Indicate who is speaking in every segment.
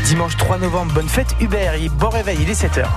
Speaker 1: Dimanche 3 novembre, bonne fête Hubert, bon réveil, il est 7h.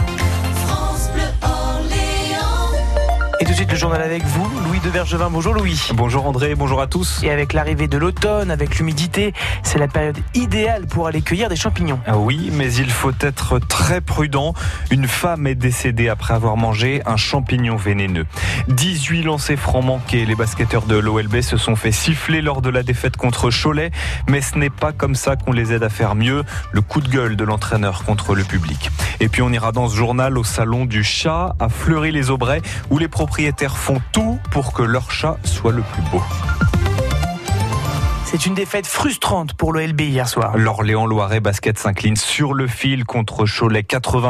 Speaker 1: Et tout de suite le journal avec vous, Louis de Bergevin. Bonjour Louis.
Speaker 2: Bonjour André, bonjour à tous.
Speaker 1: Et avec l'arrivée de l'automne, avec l'humidité, c'est la période idéale pour aller cueillir des champignons.
Speaker 2: Ah oui, mais il faut être très prudent. Une femme est décédée après avoir mangé un champignon vénéneux. 18 lancers francs manqués. Les basketteurs de l'OLB se sont fait siffler lors de la défaite contre Cholet. Mais ce n'est pas comme ça qu'on les aide à faire mieux. Le coup de gueule de l'entraîneur contre le public. Et puis on ira dans ce journal au salon du chat à Fleury-les-Aubrais où les propriétaires font tout pour que leur chat soit le plus beau.
Speaker 1: C'est une défaite frustrante pour l'OLB hier soir.
Speaker 2: L'Orléans-Loiret Basket s'incline sur le fil contre Cholet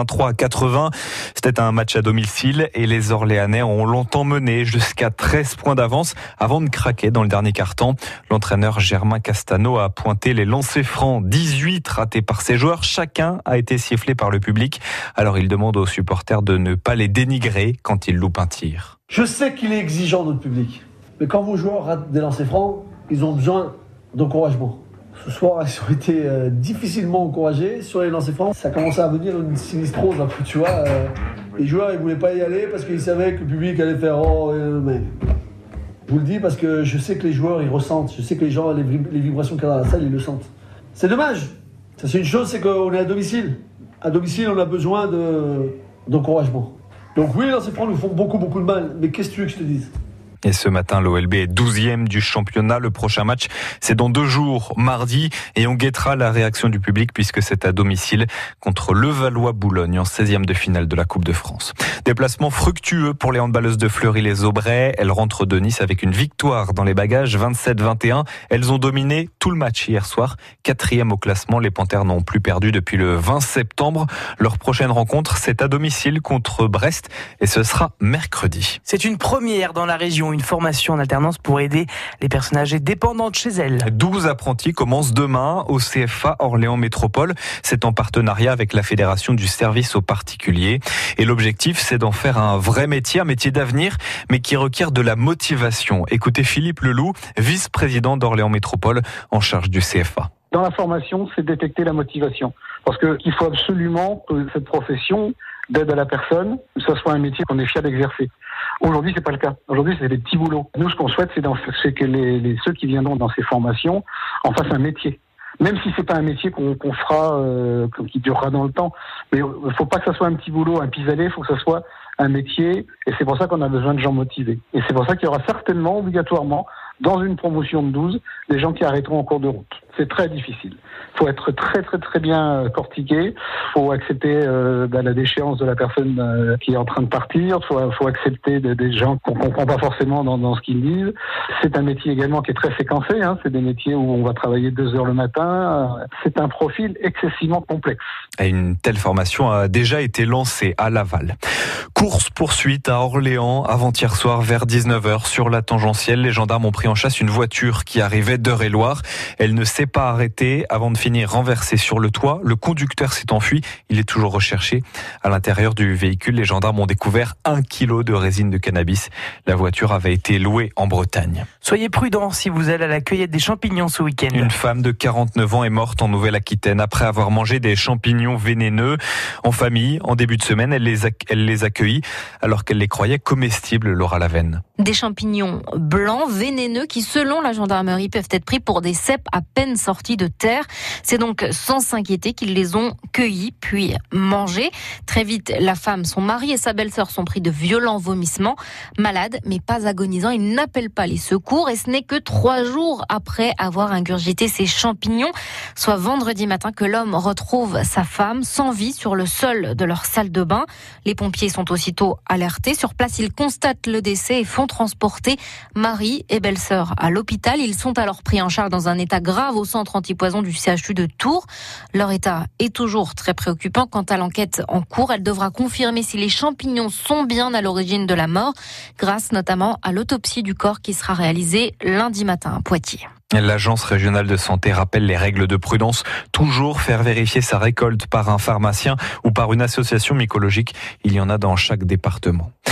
Speaker 2: 83-80. C'était un match à domicile et les Orléanais ont longtemps mené jusqu'à 13 points d'avance avant de craquer dans le dernier quart-temps. L'entraîneur Germain Castano a pointé les lancers francs, 18 ratés par ses joueurs. Chacun a été sifflé par le public. Alors il demande aux supporters de ne pas les dénigrer quand ils loupent un tir.
Speaker 3: Je sais qu'il est exigeant notre public, mais quand vos joueurs ratent des lancers francs, ils ont besoin d'encouragement. Ce soir, ils ont été difficilement encouragés sur les lancers francs. Ça commençait à venir une sinistrose un peu, tu vois. Les joueurs, ils voulaient pas y aller parce qu'ils savaient que le public allait faire mais je vous le dis parce que je sais que les joueurs, ils ressentent. Je sais que les gens, les vibrations qu'il y a dans la salle, ils le sentent. C'est dommage. Ça, c'est une chose, c'est qu'on est à domicile. À domicile, on a besoin d'encouragement. Donc oui, les lancers francs nous font beaucoup de mal. Mais qu'est-ce que tu veux que je te dise ?
Speaker 2: Et ce matin, l'OLB est 12e du championnat. Le prochain match, c'est dans 2 jours, mardi. Et on guettera la réaction du public puisque c'est à domicile contre Levallois-Boulogne en 16e de finale de la Coupe de France. Déplacement fructueux pour les handballeuses de Fleury-les-Aubrais. Elles rentrent de Nice avec une victoire dans les bagages, 27-21. Elles ont dominé tout le match hier soir. 4e au classement, les Panthères n'ont plus perdu depuis le 20 septembre. Leur prochaine rencontre, c'est à domicile contre Brest et ce sera mercredi.
Speaker 1: C'est une première dans la région. Une formation en alternance pour aider les personnes âgées dépendantes chez elles.
Speaker 2: 12 apprentis commencent demain au CFA Orléans Métropole. C'est en partenariat avec la Fédération du service aux particuliers. Et l'objectif, c'est d'en faire un vrai métier, un métier d'avenir, mais qui requiert de la motivation. Écoutez Philippe Leloup, vice-président d'Orléans Métropole en charge du CFA.
Speaker 4: Dans la formation, c'est détecter la motivation. Parce qu'il faut absolument que cette profession d'aide à la personne, que ce soit un métier qu'on est fier d'exercer. Aujourd'hui, c'est pas le cas. Aujourd'hui, c'est des petits boulots. Nous, ce qu'on souhaite, c'est que ceux qui viendront dans ces formations en fassent un métier. Même si c'est pas un métier qu'on fera, qui durera dans le temps. Mais il faut pas que ça soit un petit boulot, un pis-aller, il faut que ça soit un métier. Et c'est pour ça qu'on a besoin de gens motivés. Et c'est pour ça qu'il y aura certainement, obligatoirement, dans une promotion de 12, des gens qui arrêteront en cours de route. C'est très difficile. Il faut être très bien cortiqué. Il faut accepter la déchéance de la personne qui est en train de partir. Il faut accepter des gens qu'on ne comprend pas forcément dans ce qu'ils disent. C'est un métier également qui est très séquencé. C'est des métiers où on va travailler 2 heures le matin. C'est un profil excessivement complexe.
Speaker 2: Et une telle formation a déjà été lancée à Laval. Course-poursuite à Orléans avant-hier soir vers 19h sur la tangentielle. Les gendarmes ont pris en chasse une voiture qui arrivait d'Eure-et-Loir. Elle ne s'est pas arrêtée avant de finir renversée sur le toit. Le conducteur s'est enfui. Il est toujours recherché. À l'intérieur du véhicule, les gendarmes ont découvert 1 kilo de résine de cannabis. La voiture avait été louée en Bretagne.
Speaker 1: Soyez prudents si vous allez à la cueillette des champignons ce week-end.
Speaker 2: Une femme de 49 ans est morte en Nouvelle-Aquitaine après avoir mangé des champignons vénéneux. En famille, en début de semaine, elle les accueillit alors qu'elle les croyait comestibles, Laura Lavenne.
Speaker 5: Des champignons blancs vénéneux qui, selon la gendarmerie, peuvent être pris pour des cèpes à peine sortis de terre. C'est donc sans s'inquiéter qu'ils les ont cueillis puis mangés. Très vite, la femme, son mari et sa belle-sœur sont pris de violents vomissements. Malades, mais pas agonisants, ils n'appellent pas les secours et ce n'est que 3 jours après avoir ingurgité ces champignons, soit vendredi matin, que l'homme retrouve sa femme sans vie sur le sol de leur salle de bain. Les pompiers sont aussitôt alertés. Sur place, ils constatent le décès et font transporter mari et belle-sœur à l'hôpital. Ils sont alors pris en charge dans un état grave au centre antipoison du CHU de Tours. Leur état est toujours très préoccupant. Quant à l'enquête en cours, elle devra confirmer si les champignons sont bien à l'origine de la mort, grâce notamment à l'autopsie du corps qui sera réalisée lundi matin à Poitiers.
Speaker 2: L'Agence régionale de santé rappelle les règles de prudence. Toujours faire vérifier sa récolte par un pharmacien ou par une association mycologique. Il y en a dans chaque département.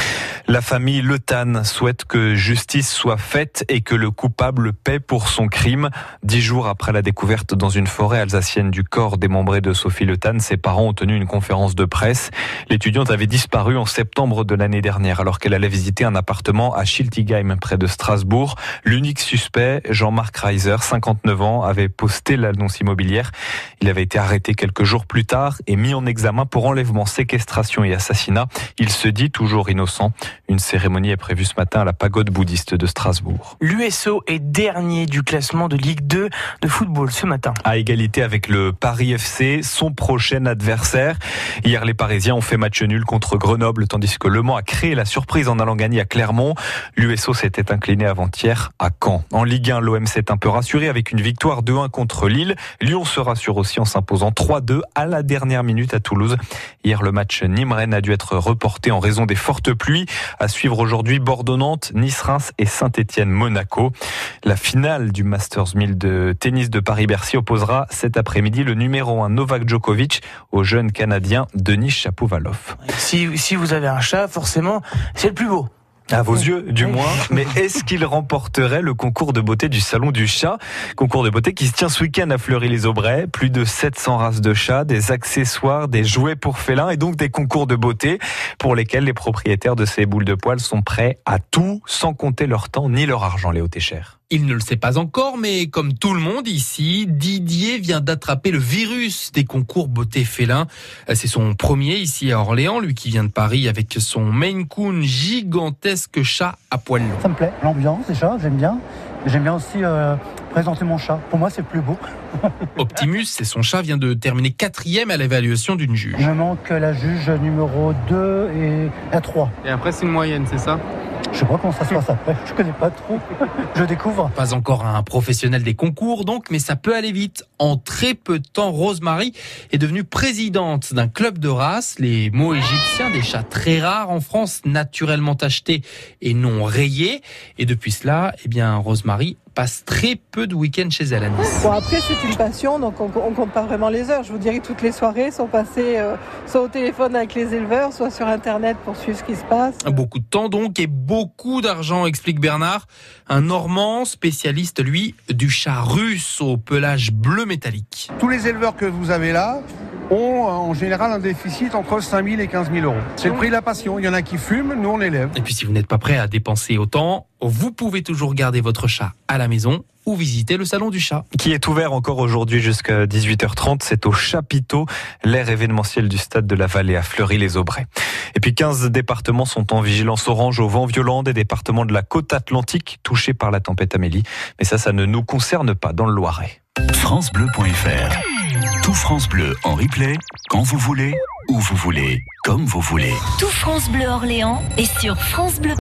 Speaker 2: La famille Le Tan souhaite que justice soit faite et que le coupable paie pour son crime. 10 jours après la découverte dans une forêt alsacienne du corps démembré de Sophie Le Tan, ses parents ont tenu une conférence de presse. L'étudiante avait disparu en septembre de l'année dernière alors qu'elle allait visiter un appartement à Schiltigheim près de Strasbourg. L'unique suspect, Jean-Marc Reiser, 59 ans, avait posté l'annonce immobilière. Il avait été arrêté quelques jours plus tard et mis en examen pour enlèvement, séquestration et assassinat. Il se dit toujours innocent. Une cérémonie est prévue ce matin à la pagode bouddhiste de Strasbourg.
Speaker 1: L'USO est dernier du classement de Ligue 2 de football ce matin.
Speaker 2: À égalité avec le Paris FC, son prochain adversaire. Hier, les Parisiens ont fait match nul contre Grenoble, tandis que Le Mans a créé la surprise en allant gagner à Clermont. L'USO s'était incliné avant-hier à Caen. En Ligue 1, l'OM s'est un peu rassuré avec une victoire 2-1 contre Lille. Lyon se rassure aussi en s'imposant 3-2 à la dernière minute à Toulouse. Hier, le match Nîmes-Rennes a dû être reporté en raison des fortes pluies. À suivre aujourd'hui Bordeaux-Nantes, Nice-Reims et Saint-Étienne-Monaco. La finale du Masters 1000 de tennis de Paris-Bercy opposera cet après-midi le numéro 1 Novak Djokovic au jeune Canadien Denis Shapovalov.
Speaker 1: Si vous avez un chat, forcément, c'est le plus beau.
Speaker 2: À vos yeux, du moins. Mais est-ce qu'il remporterait le concours de beauté du Salon du Chat? Concours de beauté qui se tient ce week-end à Fleury-les-Aubrais. Plus de 700 races de chats, des accessoires, des jouets pour félins et donc des concours de beauté pour lesquels les propriétaires de ces boules de poils sont prêts à tout, sans compter leur temps ni leur argent, Léo Técher.
Speaker 6: Il ne le sait pas encore, mais comme tout le monde ici, Didier vient d'attraper le virus des concours beauté félin. C'est son premier ici à Orléans, lui qui vient de Paris avec son Maine Coon, gigantesque chat à poils longs.
Speaker 7: Ça me plaît, l'ambiance déjà, j'aime bien. J'aime bien aussi présenter mon chat. Pour moi, c'est le plus beau.
Speaker 6: Optimus, c'est son chat, vient de terminer 4e à l'évaluation d'une juge.
Speaker 7: Il me manque la juge numéro 2 et la 3.
Speaker 8: Et après, c'est une moyenne, c'est ça ?
Speaker 7: Je sais pas comment ça se passe après. Je connais pas trop. Je découvre.
Speaker 6: Pas encore un professionnel des concours donc, mais ça peut aller vite. En très peu de temps, Rosemary est devenue présidente d'un club de race, les mots égyptiens, des chats très rares en France, naturellement achetés et non rayés. Et depuis cela, Rosemary passe très peu de week-ends chez elle à Nice.
Speaker 9: Bon, après, c'est une passion, donc on compte pas vraiment les heures. Je vous dirais que toutes les soirées sont passées soit au téléphone avec les éleveurs, soit sur Internet pour suivre ce qui se passe.
Speaker 6: Beaucoup de temps donc et beaucoup d'argent, explique Bernard. Un Normand spécialiste, lui, du chat russe au pelage bleu métallique.
Speaker 10: Tous les éleveurs que vous avez là ont en général un déficit entre 5 000 et 15 000 euros. C'est le prix de la passion. Il y en a qui fument, nous on élève.
Speaker 6: Et puis si vous n'êtes pas prêt à dépenser autant, vous pouvez toujours garder votre chat à la maison ou visiter le salon du chat.
Speaker 2: Qui est ouvert encore aujourd'hui jusqu'à 18h30. C'est au Chapiteau, l'aire événementielle du stade de la Vallée à Fleury-les-Aubrais. Et puis 15 départements sont en vigilance orange au vent violent, des départements de la côte atlantique touchés par la tempête Amélie. Mais ça ne nous concerne pas dans le Loiret.
Speaker 11: FranceBleu.fr. Tout France Bleu en replay, quand vous voulez, où vous voulez, comme vous voulez.
Speaker 12: Tout France Bleu Orléans est sur France Bleu.